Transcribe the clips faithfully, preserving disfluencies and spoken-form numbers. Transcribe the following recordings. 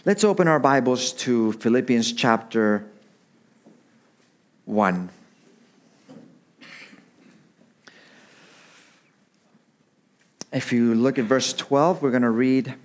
Let's open our Bibles to Philippians chapter one. If you look at verse twelve, we're going to read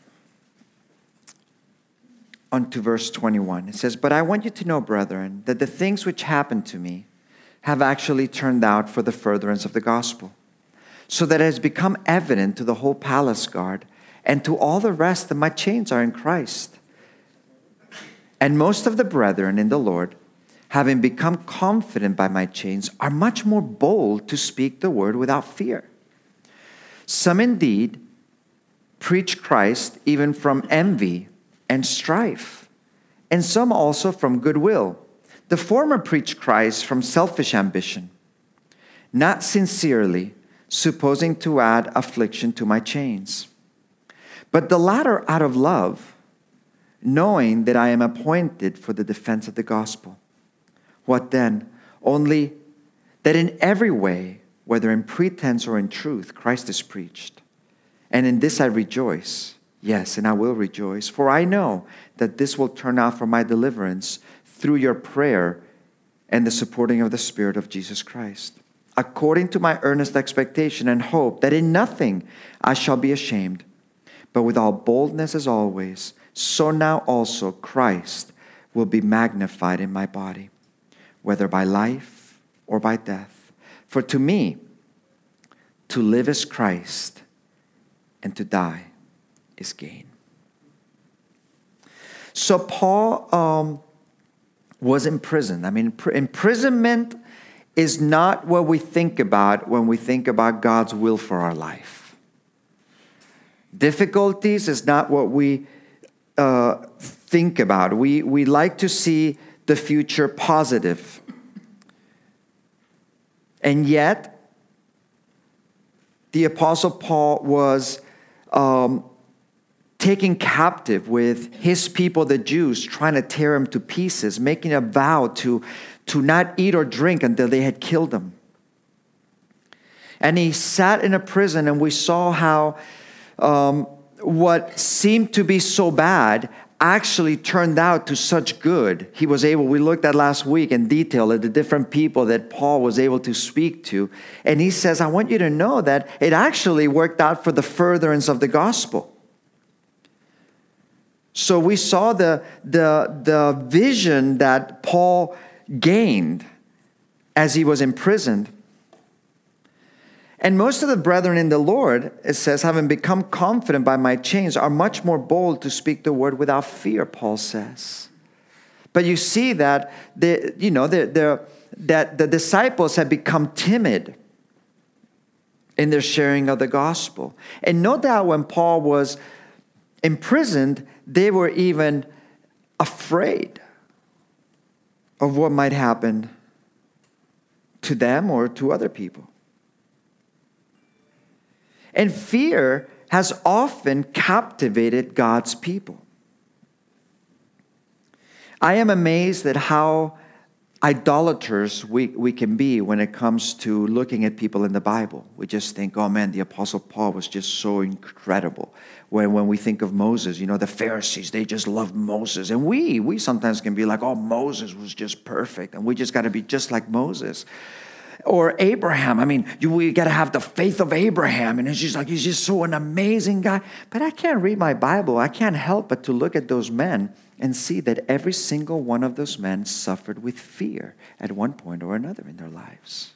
on to verse twenty-one. It says, "But I want you to know, brethren, that the things which happened to me have actually turned out for the furtherance of the gospel, so that it has become evident to the whole palace guard and to all the rest that my chains are in Christ. And most of the brethren in the Lord, having become confident by my chains, are much more bold to speak the word without fear. Some indeed preach Christ even from envy and strife, and some also from goodwill. The former preach Christ from selfish ambition, not sincerely, supposing to add affliction to my chains. But the latter out of love, knowing that I am appointed for the defense of the gospel. What then? Only that in every way, whether in pretense or in truth, Christ is preached. And in this I rejoice. Yes, and I will rejoice, for I know that this will turn out for my deliverance through your prayer and the supporting of the Spirit of Jesus Christ, according to my earnest expectation and hope that in nothing I shall be ashamed, but with all boldness as always, so now also Christ will be magnified in my body, whether by life or by death. For to me, to live is Christ, and to die is gain." So Paul um, was imprisoned. I mean, imprisonment is not what we think about when we think about God's will for our life. Difficulties is not what we uh, think about. We, we like to see the future positive. And yet, the Apostle Paul was um, taken captive with his people, the Jews, trying to tear him to pieces, making a vow to, to not eat or drink until they had killed him. And he sat in a prison, and we saw how um, what seemed to be so bad actually turned out to such good. He was able, we looked at last week in detail at the different people that Paul was able to speak to. And he says, I want you to know that it actually worked out for the furtherance of the gospel. So we saw the, the, the vision that Paul gained as he was imprisoned. And most of the brethren in the Lord, it says, having become confident by my chains, are much more bold to speak the word without fear, Paul says. But you see that the, you know, the, the, that the disciples had become timid in their sharing of the gospel. And no doubt when Paul was imprisoned, they were even afraid of what might happen to them or to other people. And fear has often captivated God's people. I am amazed at how idolaters we, we can be when it comes to looking at people in the Bible. We just think, oh man, the Apostle Paul was just so incredible. When, when we think of Moses, you know, the Pharisees, they just loved Moses. And we, we sometimes can be like, oh, Moses was just perfect. And we just got to be just like Moses. Or Abraham. I mean, you, we got to have the faith of Abraham. And it's just like, he's just so an amazing guy. But I can't read my Bible. I can't help but to look at those men and see that every single one of those men suffered with fear at one point or another in their lives.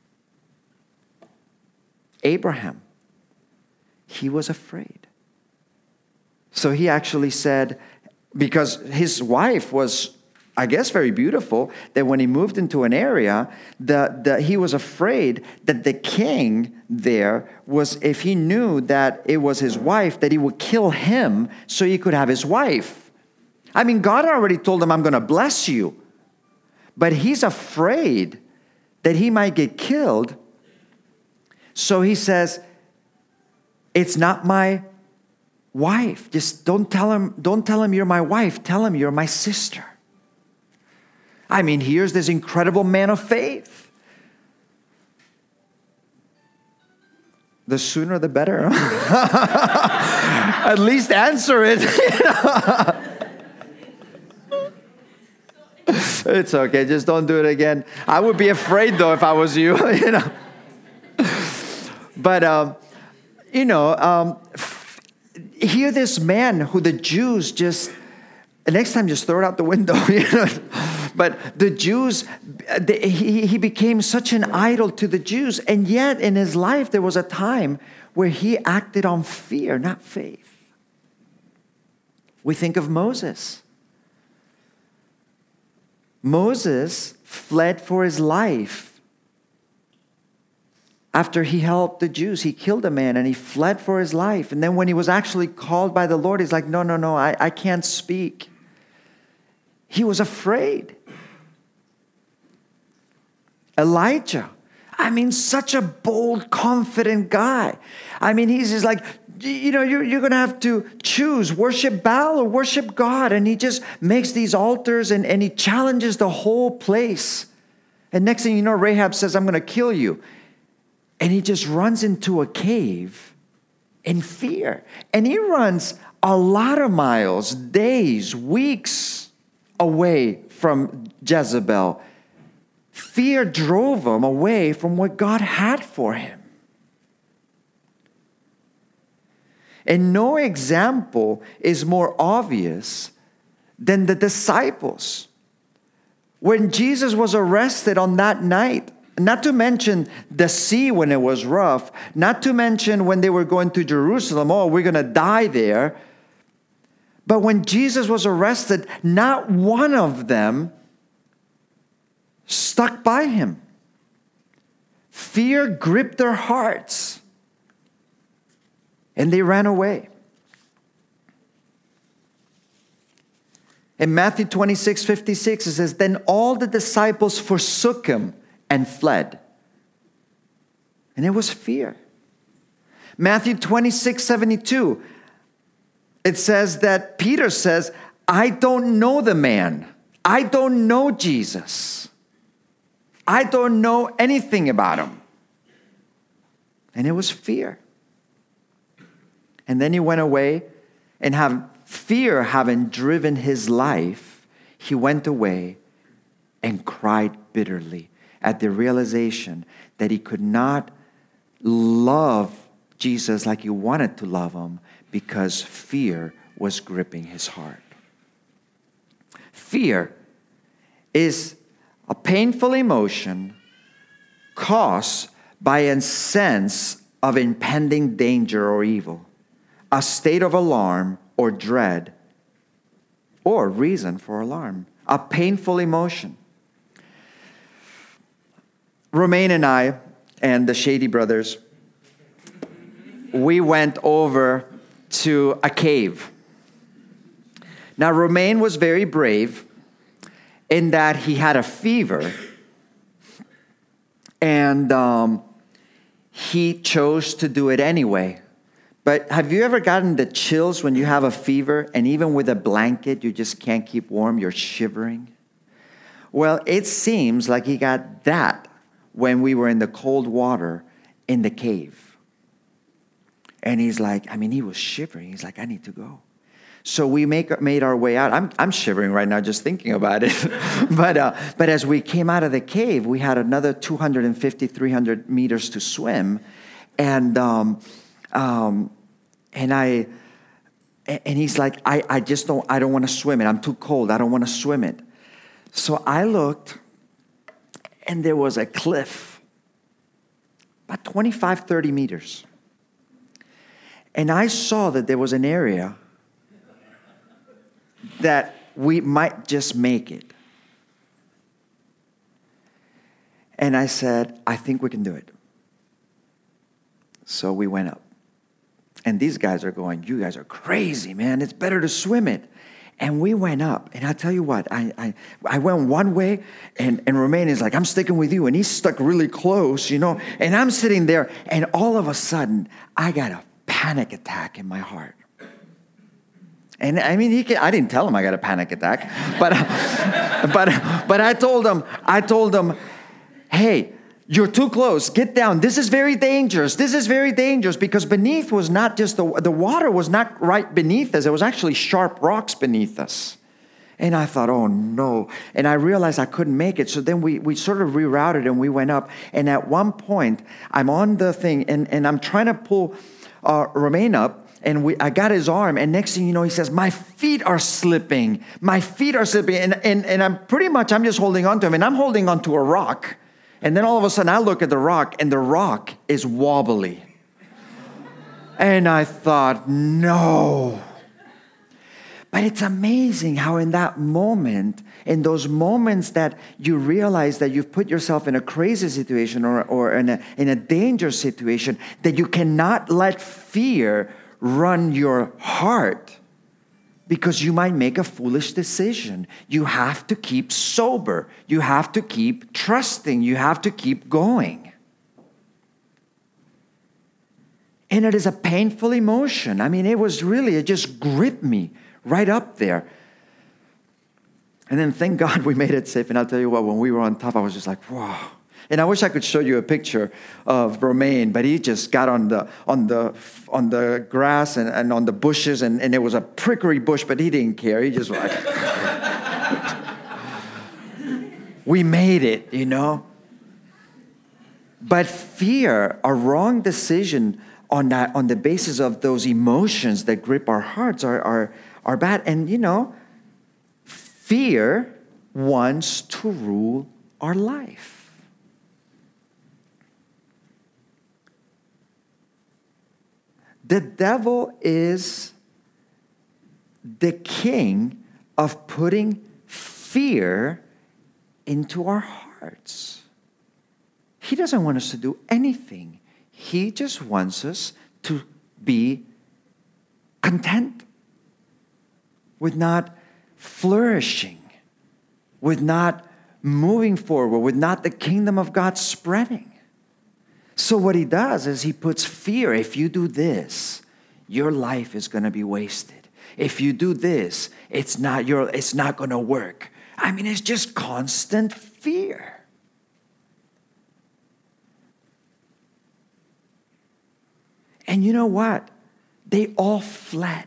Abraham, he was afraid. So he actually said, because his wife was, I guess, very beautiful, that when he moved into an area, the, the, he was afraid that the king there was, if he knew that it was his wife, that he would kill him so he could have his wife. I mean, God already told him, I'm going to bless you. But he's afraid that he might get killed. So he says, it's not my wife. Just don't tell him, don't tell him you're my wife. Tell him you're my sister. I mean, here's this incredible man of faith. The sooner the better. Huh? At least answer it. It's okay. Just don't do it again. I would be afraid, though, if I was you, you know. But, um, you know, um, f- here this man who the Jews just, next time just throw it out the window, you know. But the Jews, they, he, he became such an idol to the Jews. And yet in his life, there was a time where he acted on fear, not faith. We think of Moses. Moses fled for his life. After he helped the Jews, he killed a man and he fled for his life. And then when he was actually called by the Lord, he's like, no, no, no, I, I can't speak. He was afraid. Elijah, I mean, such a bold, confident guy. I mean, he's just like, you know, you're, you're going to have to choose, worship Baal or worship God. And he just makes these altars and, and he challenges the whole place. And next thing you know, Rahab says, I'm going to kill you. And he just runs into a cave in fear. And he runs a lot of miles, days, weeks away from Jezebel. Fear drove him away from what God had for him. And no example is more obvious than the disciples. When Jesus was arrested on that night, not to mention the sea when it was rough, not to mention when they were going to Jerusalem, oh, we're going to die there. But when Jesus was arrested, not one of them stuck by him. Fear gripped their hearts. And they ran away. In Matthew twenty-six fifty-six, it says, then all the disciples forsook him and fled. And it was fear. Matthew twenty-six seventy-two, it says that Peter says, I don't know the man. I don't know Jesus. I don't know anything about him. And it was fear. And then he went away, and have fear having driven his life, he went away and cried bitterly at the realization that he could not love Jesus like he wanted to love him because fear was gripping his heart. Fear is a painful emotion caused by a sense of impending danger or evil, a state of alarm or dread, or reason for alarm, a painful emotion. Romaine and I and the Shady brothers, we went over to a cave. Now, Romaine was very brave in that he had a fever, and um, he chose to do it anyway. But have you ever gotten the chills when you have a fever, and even with a blanket, you just can't keep warm, you're shivering? Well, it seems like he got that when we were in the cold water in the cave. And he's like, I mean, he was shivering. He's like, I need to go. So we make, made our way out. I'm, I'm shivering right now just thinking about it. but, uh, but as we came out of the cave, we had another two hundred fifty, three hundred meters to swim. And... Um, Um, and I, and he's like, I, I just don't, I don't want to swim it. I'm too cold. I don't want to swim it. So I looked, and there was a cliff, about twenty-five, thirty meters. And I saw that there was an area that we might just make it. And I said, I think we can do it. So we went up. And these guys are going, you guys are crazy, man. It's better to swim it. And we went up. And I tell you what, I I, I went one way, and, and Romaine is like, I'm sticking with you. And he's stuck really close, you know. And I'm sitting there, and all of a sudden, I got a panic attack in my heart. And I mean, he can, I didn't tell him I got a panic attack. But, but, but I told him, I told him, hey, you're too close. Get down. This is very dangerous. This is very dangerous because beneath was not just the, the water was not right beneath us. It was actually sharp rocks beneath us. And I thought, oh no. And I realized I couldn't make it. So then we, we sort of rerouted and we went up. And at one point, I'm on the thing and, and I'm trying to pull uh, Romain up. And we, I got his arm. And next thing you know, he says, my feet are slipping. My feet are slipping. And, and, and I'm pretty much, I'm just holding on to him. And I'm holding on to a rock. And then all of a sudden, I look at the rock. And the rock is wobbly. And I thought, no. But it's amazing how in that moment, in those moments that you realize that you've put yourself in a crazy situation or, or in, a, in a dangerous situation, that you cannot let fear run your heart because you might make a foolish decision. You have to keep sober. You have to keep trusting. You have to keep going. And it is a painful emotion. I mean, it was really, it just gripped me right up there. And then thank God we made it safe. And I'll tell you what, when we were on top, I was just like, wow. And I wish I could show you a picture of Romain, but he just got on the on the on the grass and, and on the bushes, and, and it was a prickly bush, but he didn't care. He just like we made it, you know. But fear, a wrong decision on that, on the basis of those emotions that grip our hearts are are are bad. And, you know, fear wants to rule our life. The devil is the king of putting fear into our hearts. He doesn't want us to do anything. He just wants us to be content with not flourishing, with not moving forward, with not the kingdom of God spreading. So what he does is he puts fear. If you do this, your life is going to be wasted. If you do this, it's not your, it's not going to work. I mean, it's just constant fear. And you know what? They all fled.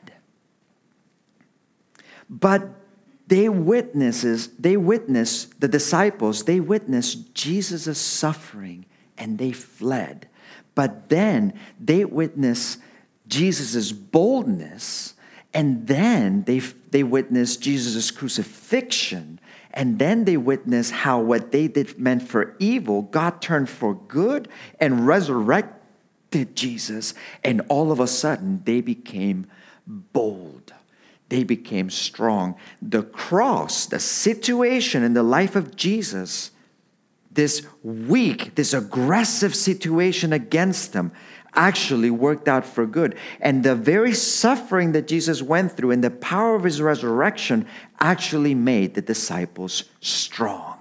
But they witnesses, they witnessed, the disciples, they witnessed Jesus' suffering and they fled. But then they witnessed Jesus' boldness, and then they, they witnessed Jesus' crucifixion, and then they witnessed how what they did meant for evil, God turned for good and resurrected Jesus, and all of a sudden they became bold. They became strong. The cross, the situation in the life of Jesus, this weak, this aggressive situation against them, actually worked out for good. And the very suffering that Jesus went through and the power of his resurrection actually made the disciples strong.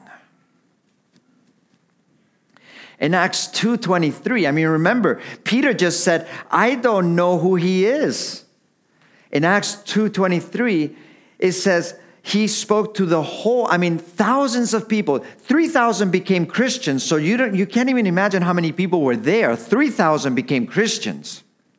In Acts two twenty-three, I mean, remember, Peter just said, I don't know who he is. In Acts two twenty-three, it says he spoke to the whole, I mean, thousands of people. three thousand became Christians, so you don't, you can't even imagine how many people were there. three thousand became Christians.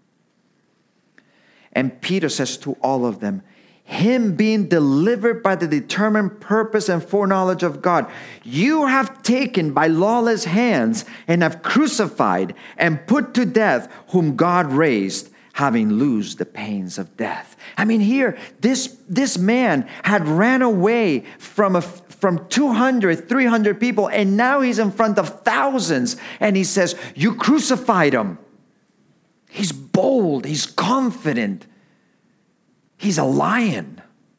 And Peter says to all of them, him being delivered by the determined purpose and foreknowledge of God, you have taken by lawless hands and have crucified and put to death whom God raised, having loosed the pains of death. I mean, here, this, this man had ran away from, a, from two hundred, three hundred people, and now he's in front of thousands, and he says, you crucified him. He's bold, he's confident, he's a lion.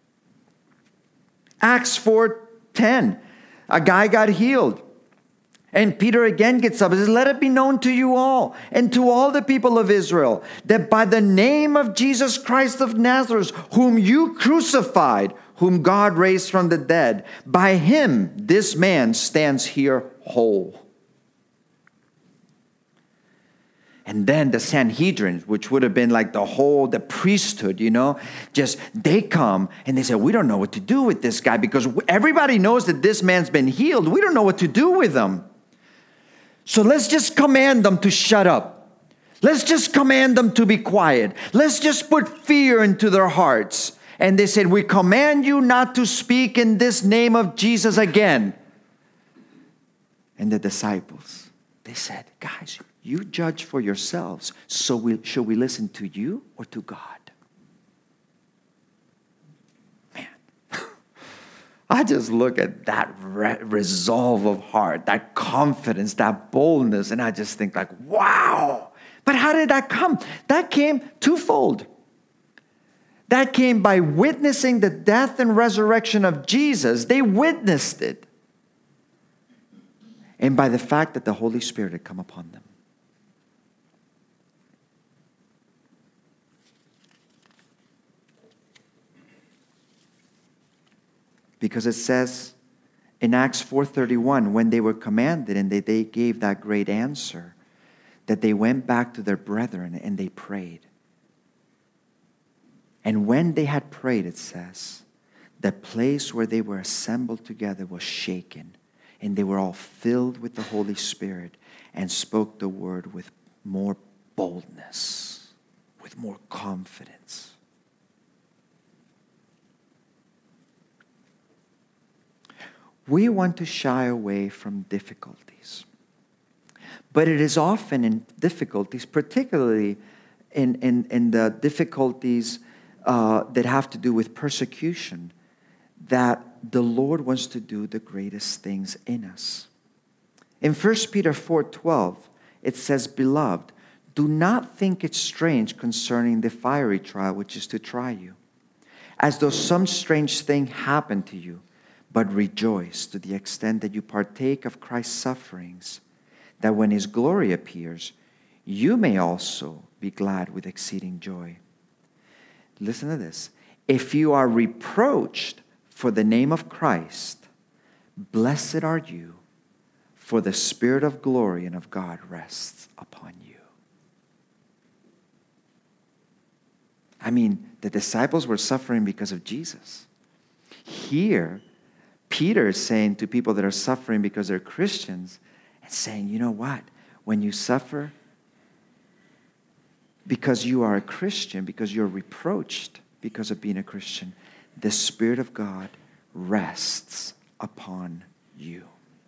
Acts four ten, a guy got healed. And Peter again gets up and says, let it be known to you all and to all the people of Israel that by the name of Jesus Christ of Nazareth, whom you crucified, whom God raised from the dead, by him this man stands here whole. And then the Sanhedrin, which would have been like the whole, the priesthood, you know, just they come and they say, we don't know what to do with this guy because everybody knows that this man's been healed. We don't know what to do with him. So let's just command them to shut up. Let's just command them to be quiet. Let's just put fear into their hearts. And they said, we command you not to speak in this name of Jesus again. And the disciples, they said, guys, you judge for yourselves. So we, should we listen to you or to God? Man, I just look at that re- resolve of heart, that confidence, that boldness, and I just think like, wow. But how did that come? That came twofold. That came by witnessing the death and resurrection of Jesus. They witnessed it. And by the fact that the Holy Spirit had come upon them. Because it says in Acts four thirty-one, when they were commanded and they, they gave that great answer, that they went back to their brethren and they prayed. And when they had prayed, it says, the place where they were assembled together was shaken, and they were all filled with the Holy Spirit and spoke the word with more boldness, with more confidence. We want to shy away from difficulties. But it is often in difficulties, particularly in, in, in the difficulties Uh, that have to do with persecution, that the Lord wants to do the greatest things in us. In First Peter four twelve, it says, beloved, do not think it strange concerning the fiery trial which is to try you, as though some strange thing happened to you, but rejoice to the extent that you partake of Christ's sufferings, that when his glory appears, you may also be glad with exceeding joy. Listen to this. If you are reproached for the name of Christ, blessed are you, for the Spirit of glory and of God rests upon you. I mean, the disciples were suffering because of Jesus. Here, Peter is saying to people that are suffering because they're Christians, and saying, you know what? When you suffer, because you are a Christian, because you're reproached because of being a Christian, the Spirit of God rests upon you.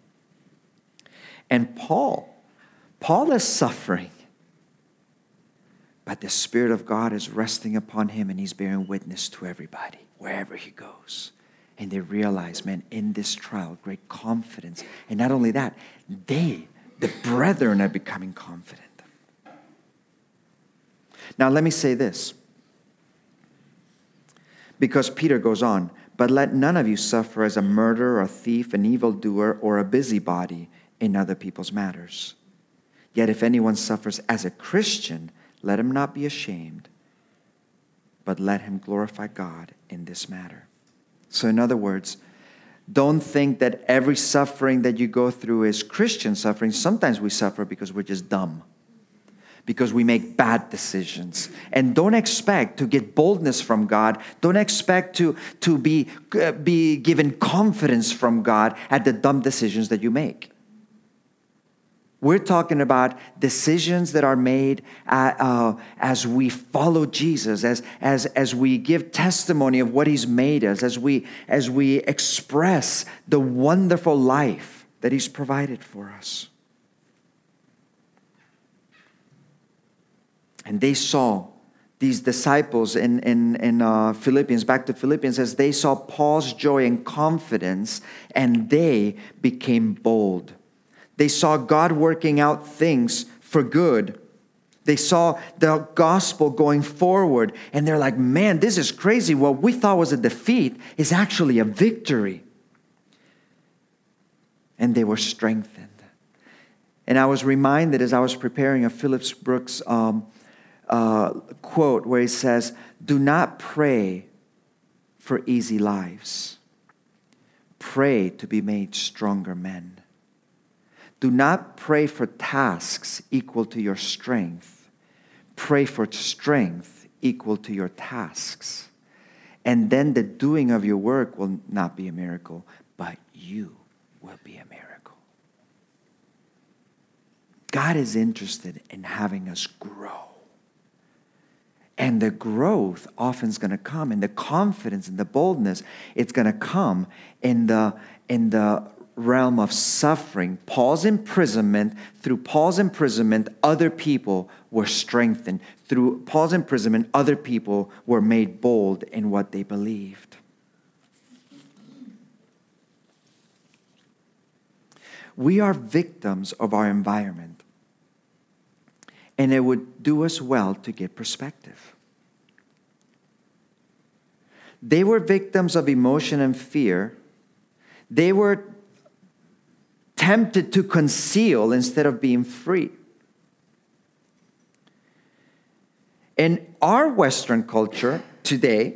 And Paul, Paul is suffering, but the Spirit of God is resting upon him, and he's bearing witness to everybody, wherever he goes. And they realize, man, in this trial, great confidence. And not only that, they, the brethren, are becoming confident. Now, let me say this, because Peter goes on, but let none of you suffer as a murderer, a thief, an evildoer, or a busybody in other people's matters. Yet if anyone suffers as a Christian, let him not be ashamed, but let him glorify God in this matter. So in other words, don't think that every suffering that you go through is Christian suffering. Sometimes we suffer because we're just dumb, because we make bad decisions. And don't expect to get boldness from God. Don't expect to, to be, uh, be given confidence from God at the dumb decisions that you make. We're talking about decisions that are made uh, uh, as we follow Jesus, as, as, as we give testimony of what he's made us, as we, as we express the wonderful life that he's provided for us. And they saw these disciples in, in, in uh, Philippians, back to Philippians, as they saw Paul's joy and confidence, and they became bold. They saw God working out things for good. They saw the gospel going forward, and they're like, man, this is crazy. What we thought was a defeat is actually a victory. And they were strengthened. And I was reminded as I was preparing of Phillips Brooks' um, uh, quote where he says, do not pray for easy lives. Pray to be made stronger men. Do not pray for tasks equal to your strength. Pray for strength equal to your tasks. And then the doing of your work will not be a miracle, but you will be a miracle. God is interested in having us grow. And the growth often is going to come, and the confidence and the boldness, it's going to come in the, in the realm of suffering. Paul's imprisonment, through Paul's imprisonment, other people were strengthened. Through Paul's imprisonment, other people were made bold in what they believed. We are victims of our environment. And it would do us well to get perspective. They were victims of emotion and fear. They were tempted to conceal instead of being free. In our Western culture today,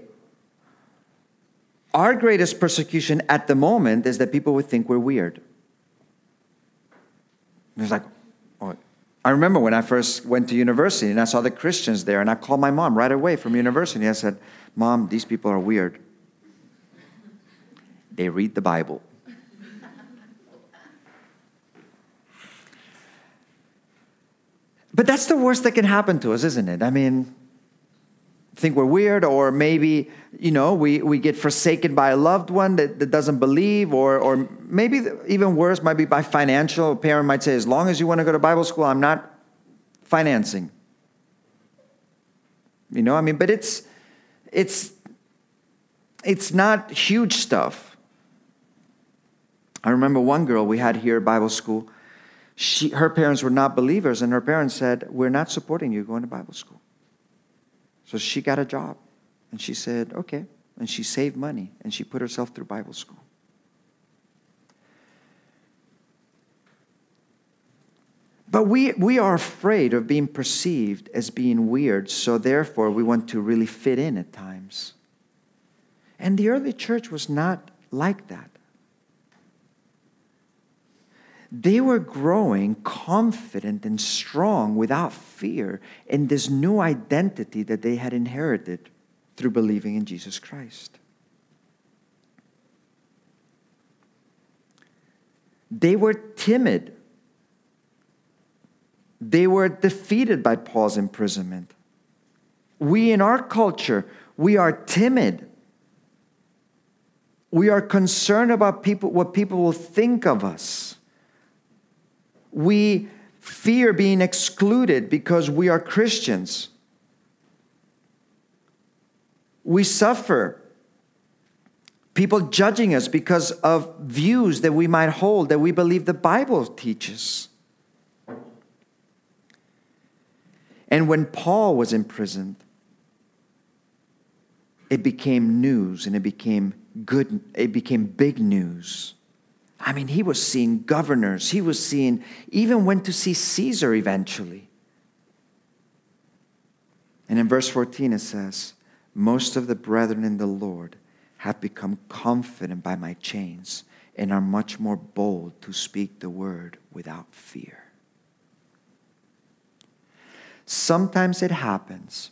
our greatest persecution at the moment is that people would think we're weird. It's like, oh, I remember when I first went to university and I saw the Christians there, and I called my mom right away from university. I said, Mom, these people are weird. They read the Bible. But that's the worst that can happen to us, isn't it? I mean, think we're weird, or maybe, you know, we, we get forsaken by a loved one that, that doesn't believe, or or maybe even worse might be by financial. A parent might say, as long as you want to go to Bible school, I'm not financing. You know, I mean, but it's it's it's not huge stuff. I remember one girl we had here at Bible school. She, her parents were not believers, and her parents said, we're not supporting you going to Bible school. So she got a job, and she said, okay. And she saved money, and she put herself through Bible school. But we, we are afraid of being perceived as being weird, so therefore we want to really fit in at times. And the early church was not like that. They were growing confident and strong without fear in this new identity that they had inherited through believing in Jesus Christ. They were timid. They were defeated by Paul's imprisonment. We in our culture, we are timid. We are concerned about people, what people will think of us. We fear being excluded because we are Christians. We suffer people judging us because of views that we might hold that we believe the Bible teaches. And when Paul was imprisoned, it became news, and it became good, it became big news. I mean, he was seeing governors. He was seeing, even went to see Caesar eventually. And in verse fourteen it says, most of the brethren in the Lord have become confident by my chains and are much more bold to speak the word without fear. Sometimes it happens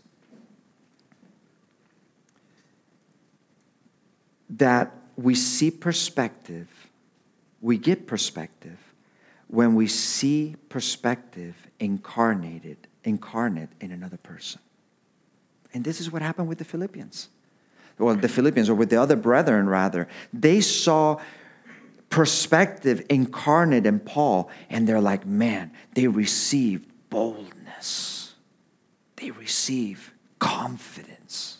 that we see perspective. We get perspective when we see perspective incarnated, incarnate in another person. And this is what happened with the Philippians. Well, the Philippians, or with the other brethren rather. They saw perspective incarnate in Paul, and they're like, man, they received boldness. They receive confidence.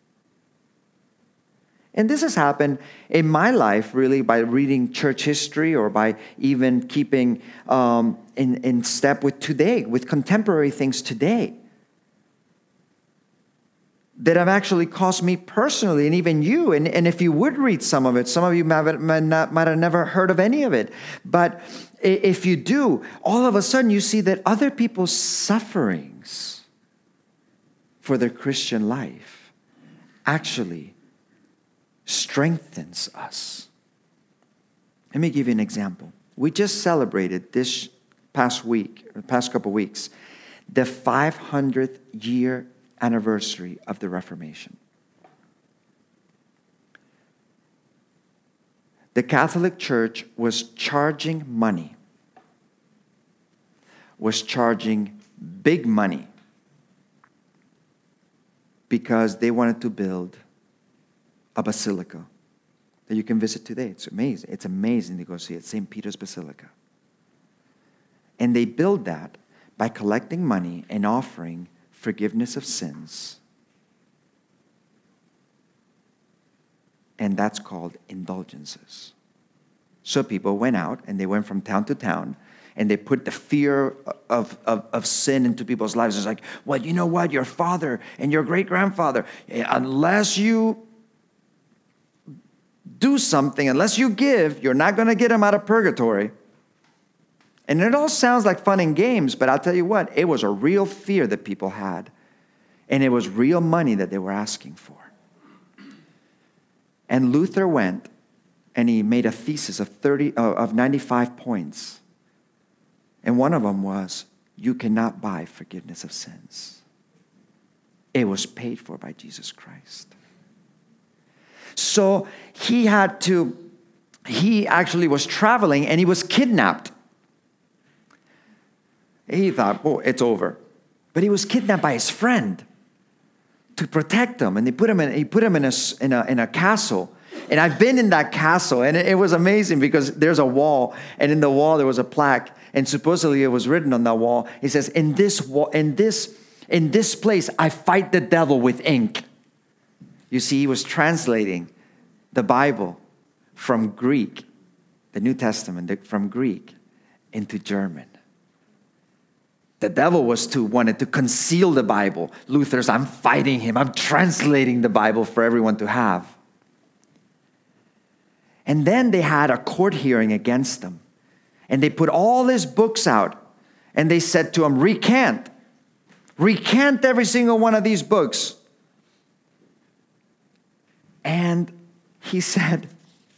And this has happened in my life, really, by reading church history, or by even keeping um, in, in step with today, with contemporary things today, that have actually caused me personally, and even you. And, and if you would read some of it, some of you might have, might, not, might have never heard of any of it. But if you do, all of a sudden you see that other people's sufferings for their Christian life actually strengthens us. Let me give you an example. We just celebrated this past week, or past couple weeks, the five hundredth year anniversary of the Reformation. The Catholic Church was charging money, was charging big money because they wanted to build a basilica that you can visit today. It's amazing. It's amazing to go see it, Saint Peter's Basilica. And they build that by collecting money and offering forgiveness of sins. And that's called indulgences. So people went out and they went from town to town and they put the fear of, of, of sin into people's lives. It's like, well, you know what? Your father and your great-grandfather, unless you do something, unless you give, you're not going to get them out of purgatory. And it all sounds like fun and games, but I'll tell you what, it was a real fear that people had. And it was real money that they were asking for. And Luther went and he made a thesis of thirty uh, of ninety-five points. And one of them was, you cannot buy forgiveness of sins. It was paid for by Jesus Christ. So he had to, he actually was traveling and he was kidnapped. He thought, oh, it's over. But he was kidnapped by his friend to protect him. And they put him in, he put him in a, in a, in a castle. And I've been in that castle, and it, it was amazing because there's a wall, and in the wall there was a plaque, and supposedly it was written on that wall. It says, "In this wall, in this, in this place, I fight the devil with ink." You see, he was translating the Bible from Greek, the New Testament from Greek into German. The devil was to wanted to conceal the Bible. Luther's, I'm fighting him. I'm translating the Bible for everyone to have. And then they had a court hearing against him. And they put all his books out. And they said to him, recant. Recant every single one of these books. And he said,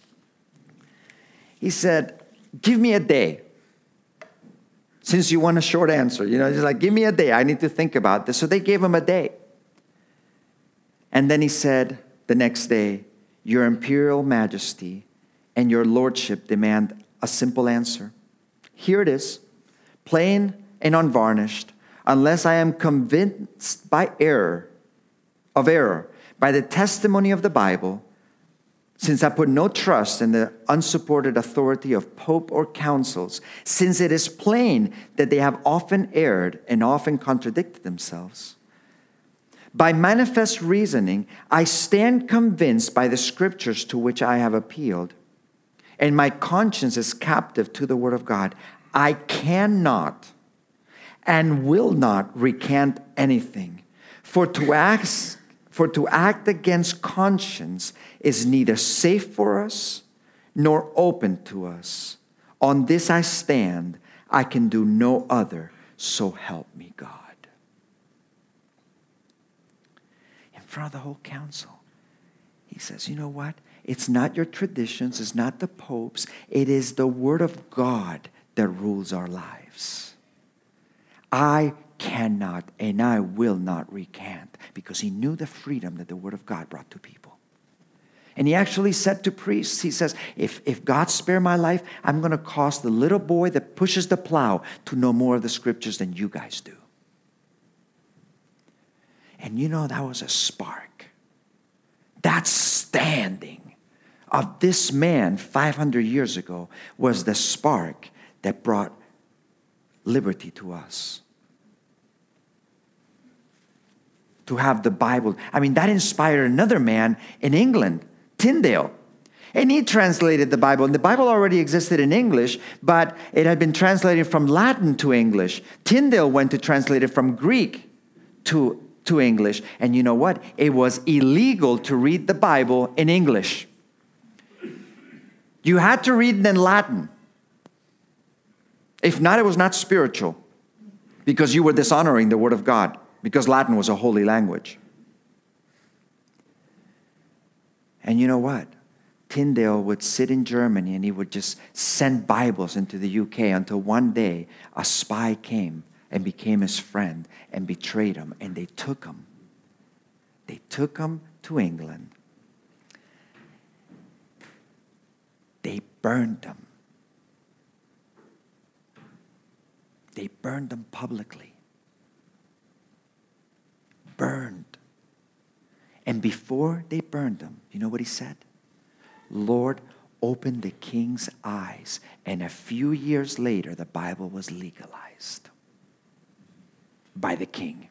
he said, give me a day. Since you want a short answer. You know, he's like, give me a day. I need to think about this. So they gave him a day. And then he said the next day, Your Imperial Majesty and your lordship demand a simple answer. Here it is, plain and unvarnished, unless I am convinced by error, of error, by the testimony of the Bible, since I put no trust in the unsupported authority of pope or councils, since it is plain that they have often erred and often contradicted themselves. By manifest reasoning, I stand convinced by the scriptures to which I have appealed, and my conscience is captive to the word of God. I cannot and will not recant anything. For to act, for to act against conscience is neither safe for us nor open to us. On this I stand. I can do no other. So help me God. In front of the whole council, he says, you know what? It's not your traditions. It's not the popes. It is the word of God that rules our lives. I cannot and I will not recant, because he knew the freedom that the word of God brought to people. And he actually said to priests, he says, if, if God spare my life, I'm going to cause the little boy that pushes the plow to know more of the scriptures than you guys do. And you know, that was a spark. That standing of this man five hundred years ago was the spark that brought liberty to us. To have the Bible. I mean, that inspired another man in England, Tyndale. And he translated the Bible. And the Bible already existed in English, but it had been translated from Latin to English. Tyndale went to translate it from Greek to, to English. And you know what? It was illegal to read the Bible in English. You had to read it in Latin. If not, it was not spiritual, because you were dishonoring the word of God, because Latin was a holy language. And you know what? Tyndale would sit in Germany and he would just send Bibles into the U K until one day a spy came and became his friend and betrayed him, and they took him. They took him to England. They burned them. They burned them publicly. Burned And before they burned him, you know what he said? Lord, open the king's eyes. And a few years later, the Bible was legalized by the king.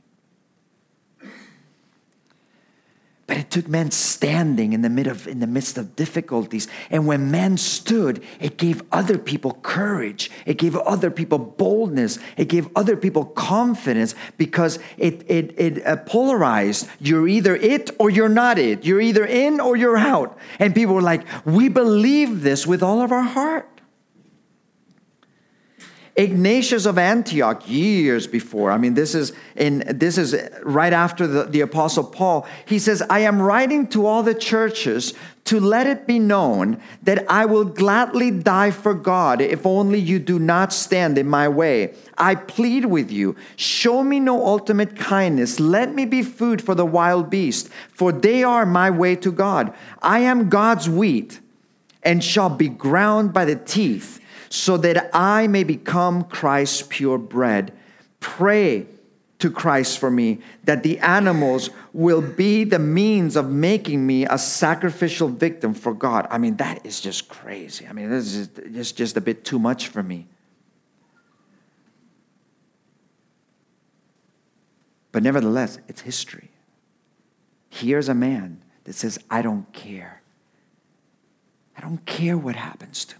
But it took men standing in the mid of, in the midst of difficulties. And when men stood, it gave other people courage. It gave other people boldness. It gave other people confidence because it, it, it uh, polarized. You're either it or you're not it. You're either in or you're out. And people were like, we believe this with all of our heart. Ignatius of Antioch, years before, I mean, this is in this is right after the, the Apostle Paul. He says, I am writing to all the churches to let it be known that I will gladly die for God if only you do not stand in my way. I plead with you, show me no ultimate kindness. Let me be food for the wild beast, for they are my way to God. I am God's wheat and shall be ground by the teeth, so that I may become Christ's pure bread. Pray to Christ for me, that the animals will be the means of making me a sacrificial victim for God. I mean, that is just crazy. I mean, this is just, it's just a bit too much for me. But nevertheless, it's history. Here's a man that says, I don't care. I don't care what happens to me.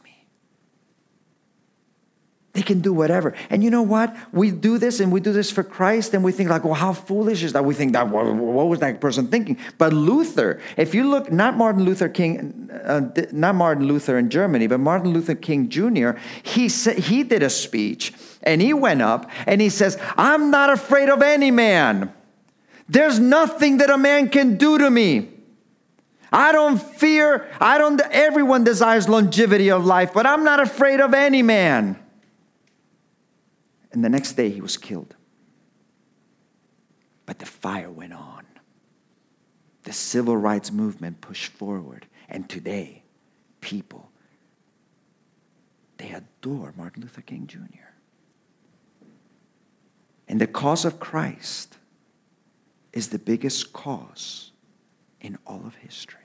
They can do whatever. And you know what? We do this and we do this for Christ and we think like, well, how foolish is that? We think that, well, what was that person thinking? But Luther, if you look, not Martin Luther King, uh, not Martin Luther in Germany, but Martin Luther King Junior, he said, he did a speech and he went up and he says, I'm not afraid of any man. There's nothing that a man can do to me. I don't fear, I don't, everyone desires longevity of life, but I'm not afraid of any man. And the next day he was killed. But the fire went on. The civil rights movement pushed forward. And today, people, they adore Martin Luther King Junior And the cause of Christ is the biggest cause in all of history.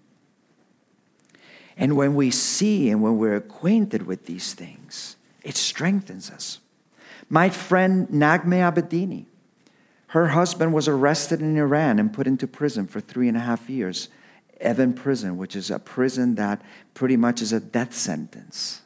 And when we see and when we're acquainted with these things, it strengthens us. My friend Nagme Abedini, her husband was arrested in Iran and put into prison for three and a half years. Evin prison, which is a prison that pretty much is a death sentence.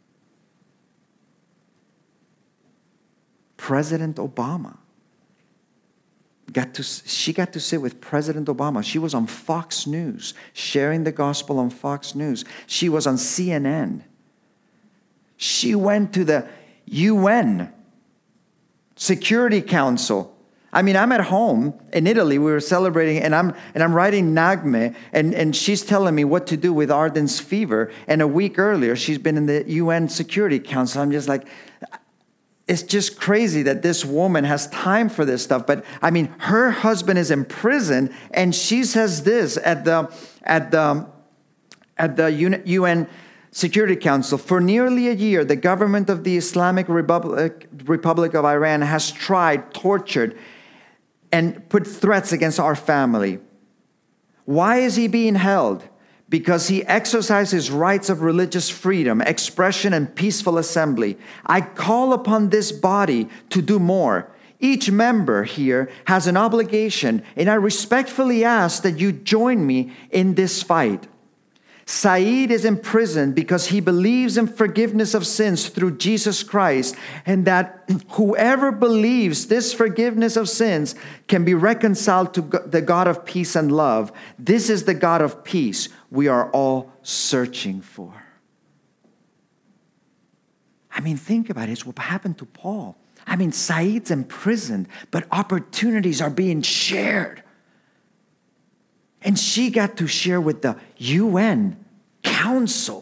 President Obama, got to, she got to sit with President Obama. She was on Fox News, sharing the gospel on Fox News. She was on C N N. She went to the U N Security Council. I mean, I'm at home in Italy. We were celebrating, and I'm and I'm writing Nagme, and, and she's telling me what to do with Arden's fever. And a week earlier, she's been in the U N Security Council. I'm just like, it's just crazy that this woman has time for this stuff. But I mean, her husband is in prison, and she says this at the at the at the U N Security Council. For nearly a year, the government of the Islamic Republic, Republic of Iran has tried, tortured, and put threats against our family. Why is he being held? Because he exercised his rights of religious freedom, expression, and peaceful assembly. I call upon this body to do more. Each member here has an obligation, and I respectfully ask that you join me in this fight. Saeed is in prison because he believes in forgiveness of sins through Jesus Christ, and that whoever believes this forgiveness of sins can be reconciled to the God of peace and love. This is the God of peace we are all searching for. I mean, think about it. It's what happened to Paul. I mean, Saeed's imprisoned, but opportunities are being shared. And she got to share with the U N Council.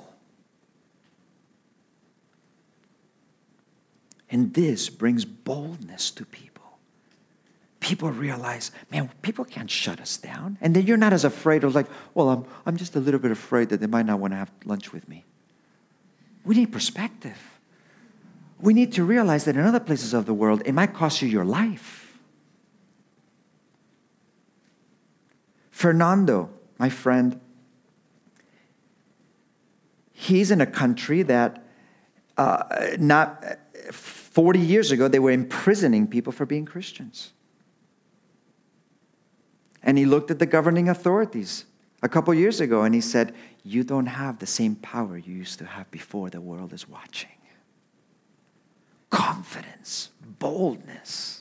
And this brings boldness to people. People realize, man, people can't shut us down. And then you're not as afraid of like, well, I'm, I'm just a little bit afraid that they might not want to have lunch with me. We need perspective. We need to realize that in other places of the world, it might cost you your life. Fernando, my friend, he's in a country that uh, not forty years ago, they were imprisoning people for being Christians. And he looked at the governing authorities a couple years ago and he said, you don't have the same power you used to have before. The world is watching. Confidence, boldness.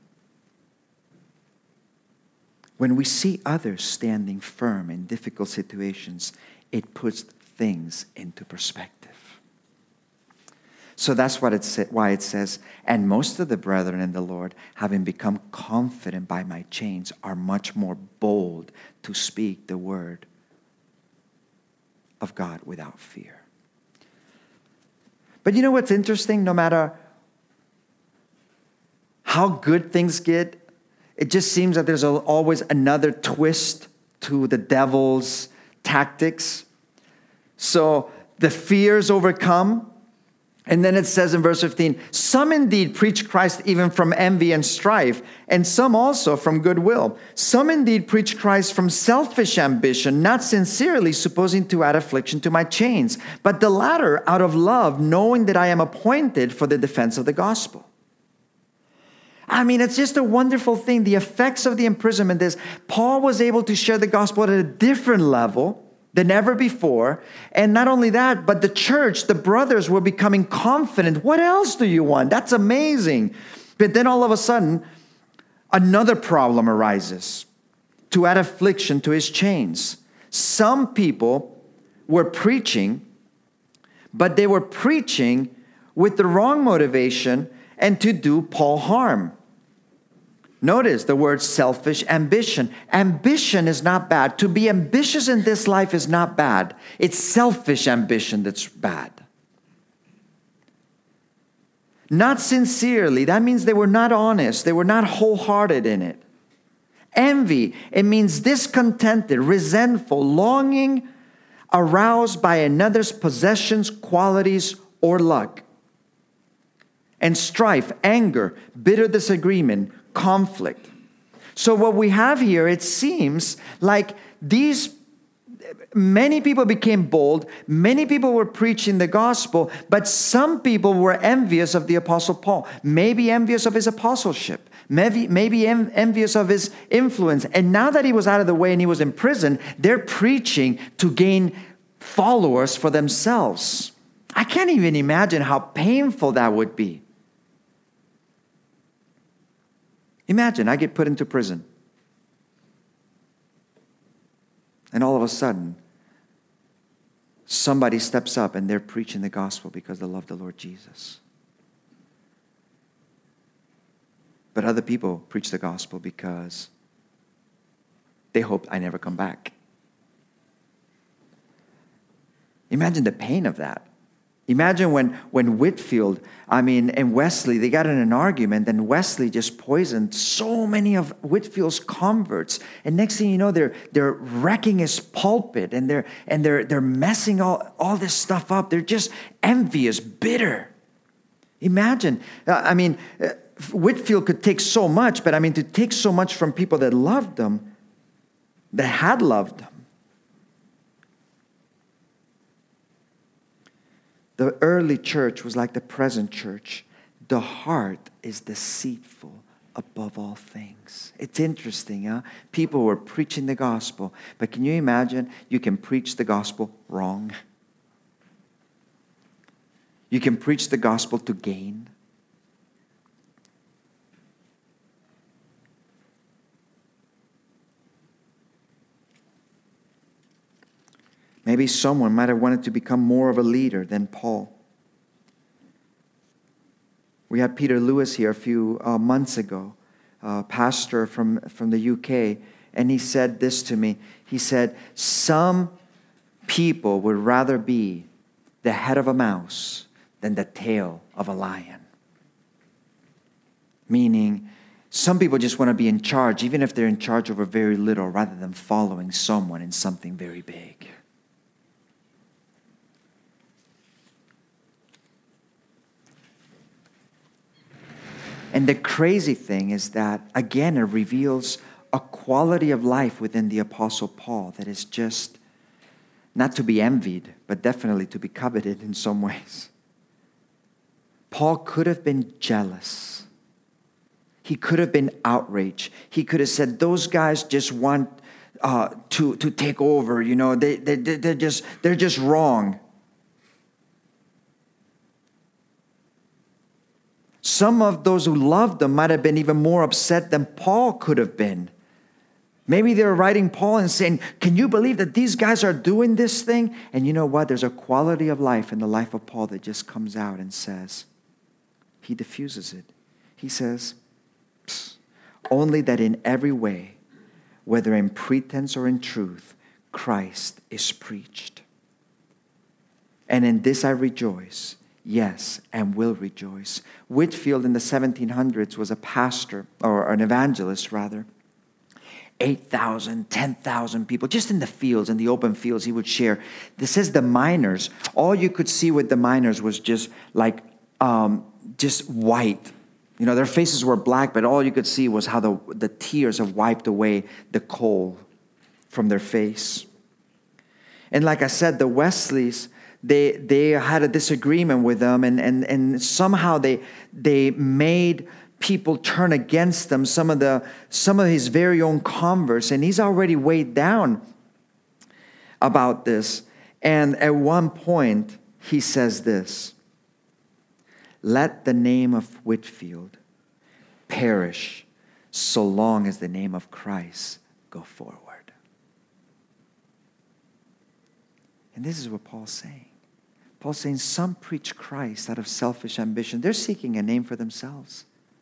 When we see others standing firm in difficult situations, it puts things into perspective. So that's what it why it says, and most of the brethren in the Lord, having become confident by my chains, are much more bold to speak the word of God without fear. But you know what's interesting? No matter how good things get, it just seems that there's always another twist to the devil's tactics. So the fears overcome. And then it says in verse fifteen, some indeed preach Christ even from envy and strife, and some also from goodwill. Some indeed preach Christ from selfish ambition, not sincerely, supposing to add affliction to my chains, but the latter out of love, knowing that I am appointed for the defense of the gospel. I mean, it's just a wonderful thing. The effects of the imprisonment is Paul was able to share the gospel at a different level than ever before. And not only that, but the church, the brothers were becoming confident. What else do you want? That's amazing. But then all of a sudden, another problem arises to add affliction to his chains. Some people were preaching, but they were preaching with the wrong motivation and to do Paul harm. Notice the word selfish ambition. Ambition is not bad. To be ambitious in this life is not bad. It's selfish ambition that's bad. Not sincerely. That means they were not honest. They were not wholehearted in it. Envy. It means discontented, resentful, longing, aroused by another's possessions, qualities, or luck. And strife, anger, bitter disagreement, conflict. So what we have here, it seems like these, many people became bold, many people were preaching the gospel, but some people were envious of the Apostle Paul, maybe envious of his apostleship, maybe, maybe en- envious of his influence. And now that he was out of the way and he was in prison, they're preaching to gain followers for themselves. I can't even imagine how painful that would be. Imagine I get put into prison. And all of a sudden, somebody steps up and they're preaching the gospel because they love the Lord Jesus. But other people preach the gospel because they hope I never come back. Imagine the pain of that. Imagine when, when Whitefield, I mean, and Wesley, they got in an argument, and Wesley just poisoned so many of Whitefield's converts. And next thing you know, they're they're wrecking his pulpit, and they're and they're they're messing all, all this stuff up. They're just envious, bitter. Imagine, uh, I mean, uh, Whitefield could take so much, but I mean, to take so much from people that loved them, that had loved them. The early church was like the present church. The heart is deceitful above all things. It's interesting, huh? People were preaching the gospel, but can you imagine you can preach the gospel wrong? You can preach the gospel to gain. Maybe someone might have wanted to become more of a leader than Paul. We had Peter Lewis here a few uh, months ago, a pastor from, from the U K, and he said this to me. He said, some people would rather be the head of a mouse than the tail of a lion. Meaning, some people just want to be in charge, even if they're in charge over very little, rather than following someone in something very big. And the crazy thing is that, again, it reveals a quality of life within the Apostle Paul that is just not to be envied, but definitely to be coveted in some ways. Paul could have been jealous. He could have been outraged. He could have said, those guys just want uh, to, to take over. You know, they, they, they're, just, they're just wrong. Some of those who loved them might have been even more upset than Paul could have been. Maybe they were writing Paul and saying, can you believe that these guys are doing this thing? And you know what? There's a quality of life in the life of Paul that just comes out and says, he diffuses it. He says, only that in every way, whether in pretense or in truth, Christ is preached. And in this I rejoice. Yes, and will rejoice. Whitefield in the seventeen hundreds was a pastor, or an evangelist rather. eight thousand, ten thousand people, just in the fields, in the open fields, he would share. This says the miners, all you could see with the miners was just like, um, just white. You know, their faces were black, but all you could see was how the, the tears have wiped away the coal from their face. And like I said, the Wesleys, They they had a disagreement with them, and, and, and somehow they they made people turn against them, some of the some of his very own converts, and he's already weighed down about this. And at one point he says this: let the name of Whitefield perish so long as the name of Christ go forward. And this is what Paul's saying. Paul's saying some preach Christ out of selfish ambition. They're seeking a name for themselves.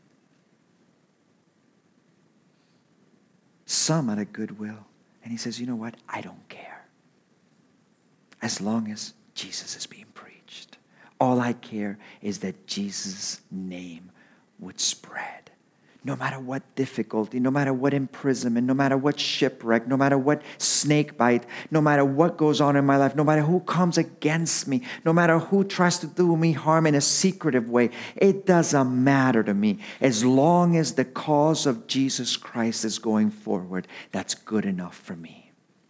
Some out of goodwill. And he says, you know what? I don't care. As long as Jesus is being preached. All I care is that Jesus' name would spread. No matter what difficulty, no matter what imprisonment, no matter what shipwreck, no matter what snake bite, no matter what goes on in my life, no matter who comes against me, no matter who tries to do me harm in a secretive way, it doesn't matter to me. As long as the cause of Jesus Christ is going forward, that's good enough for me.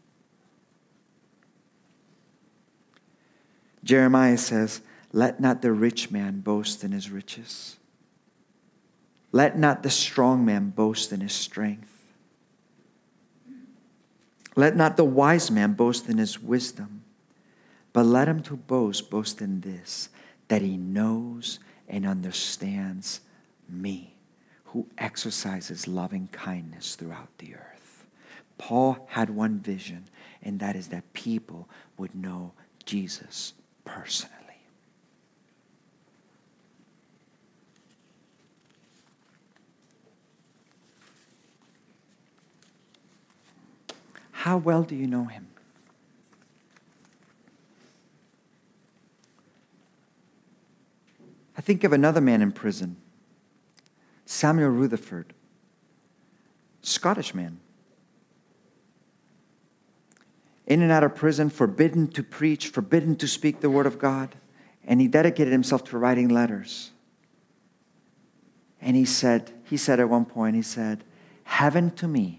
Jeremiah says, let not the rich man boast in his riches. Let not the strong man boast in his strength. Let not the wise man boast in his wisdom, but let him who boasts boast in this, that he knows and understands me, who exercises loving kindness throughout the earth. Paul had one vision, and that is that people would know Jesus personally. How well do you know him? I think of another man in prison, Samuel Rutherford, Scottish man. In and out of prison, forbidden to preach, forbidden to speak the word of God. And he dedicated himself to writing letters. And he said, he said at one point, he said, heaven to me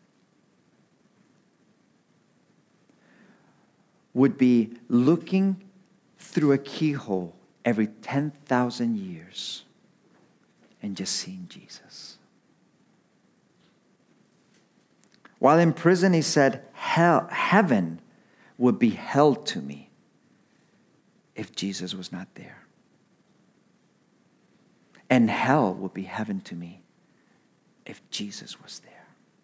would be looking through a keyhole every ten thousand years and just seeing Jesus. While in prison, he said, Hell, heaven would be hell to me if Jesus was not there. And hell would be heaven to me if Jesus was there.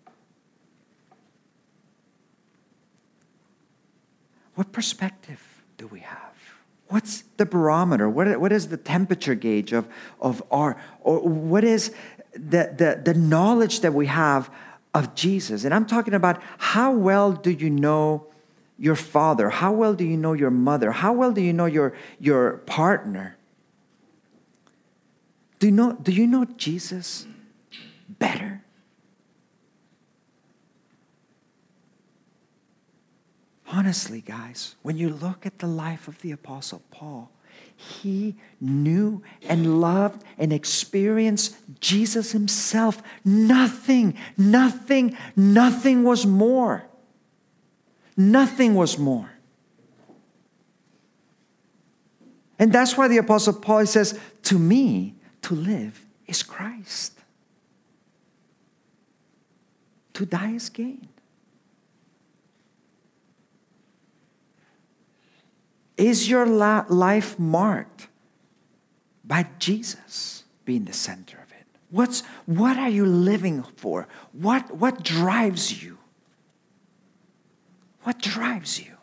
What perspective do we have? What's the barometer? What, what is the temperature gauge of, of our, or what is the, the, the knowledge that we have of Jesus? And I'm talking about how well do you know your father? How well do you know your mother? How well do you know your, your partner? Do you know, do you know Jesus better? Honestly, guys, when you look at the life of the Apostle Paul, he knew and loved and experienced Jesus himself. Nothing, nothing, nothing was more. Nothing was more. And that's why the Apostle Paul says, to me, to live is Christ. To die is gain. Is your la- life marked by Jesus being the center of it? What's, what are you living for? What, what drives you? What drives you?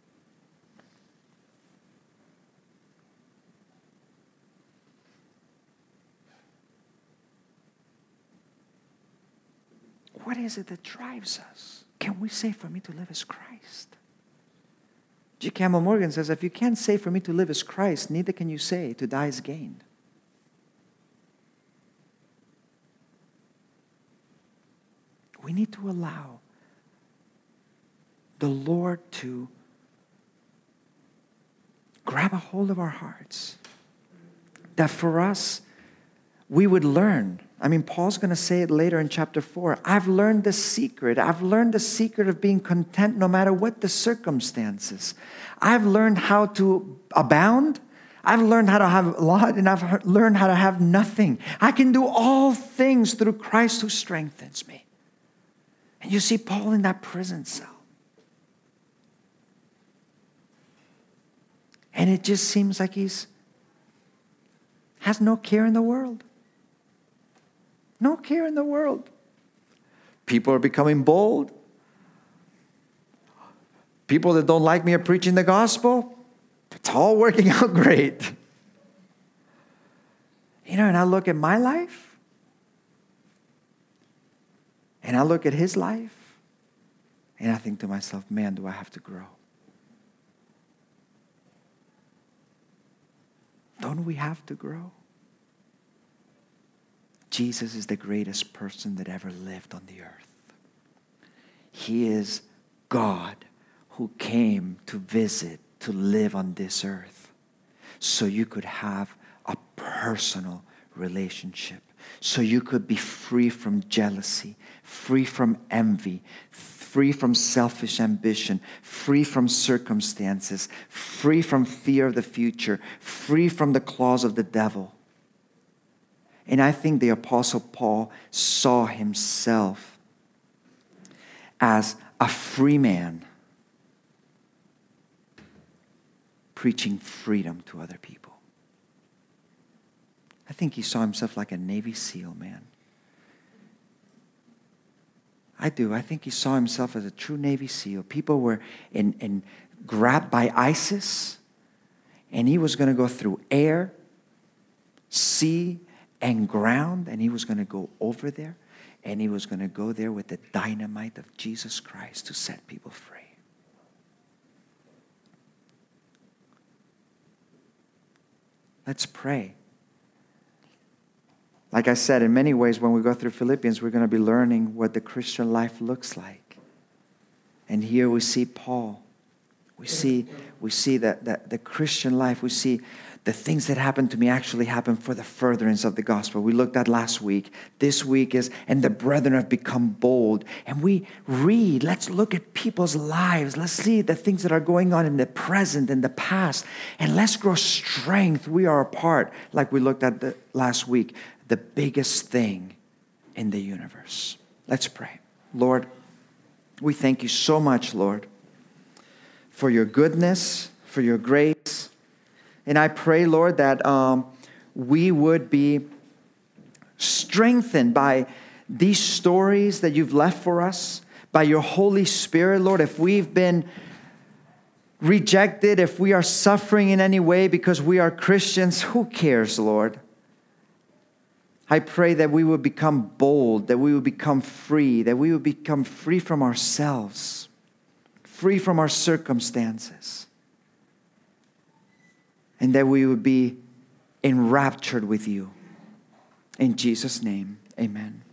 What is it that drives us? Can we say, for me to live is Christ? G. Campbell Morgan says, if you can't say for me to live is Christ, neither can you say to die is gain. We need to allow the Lord to grab a hold of our hearts. That for us, we would learn. I mean, Paul's going to say it later in chapter four. I've learned the secret. I've learned the secret of being content no matter what the circumstances. I've learned how to abound. I've learned how to have a lot, and I've learned how to have nothing. I can do all things through Christ who strengthens me. And you see Paul in that prison cell. And it just seems like he's has no care in the world. No care in the world. People are becoming bold. People that don't like me are preaching the gospel. It's all working out great. You know, and I look at my life. And I look at his life. And I think to myself, man, do I have to grow? Don't we have to grow? Jesus is the greatest person that ever lived on the earth. He is God who came to visit, to live on this earth, so you could have a personal relationship, so you could be free from jealousy, free from envy, free from selfish ambition, free from circumstances, free from fear of the future, free from the claws of the devil. And I think the Apostle Paul saw himself as a free man preaching freedom to other people. I think he saw himself like a Navy SEAL, man. I do. I think he saw himself as a true Navy SEAL. People were in, in grabbed by ISIS, and he was going to go through air, sea, and ground, and he was going to go over there, and he was going to go there with the dynamite of Jesus Christ to set people free. Let's pray. Like I said, in many ways, when we go through Philippians, we're going to be learning what the Christian life looks like. And here we see Paul. We see, we see that, that the Christian life, we see the things that happen to me actually happen for the furtherance of the gospel. We looked at last week. This week is, and the brethren have become bold. And we read, let's look at people's lives. Let's see the things that are going on in the present and the past. And let's grow strength. We are a part, like we looked at the last week, the biggest thing in the universe. Let's pray. Lord, we thank you so much, Lord, for your goodness, for your grace. And I pray, Lord, that um, we would be strengthened by these stories that you've left for us, by your Holy Spirit, Lord. If we've been rejected, if we are suffering in any way because we are Christians, who cares, Lord? I pray that we will become bold, that we will become free, that we will become free from ourselves, free from our circumstances, and that we would be enraptured with you. In Jesus' name, amen.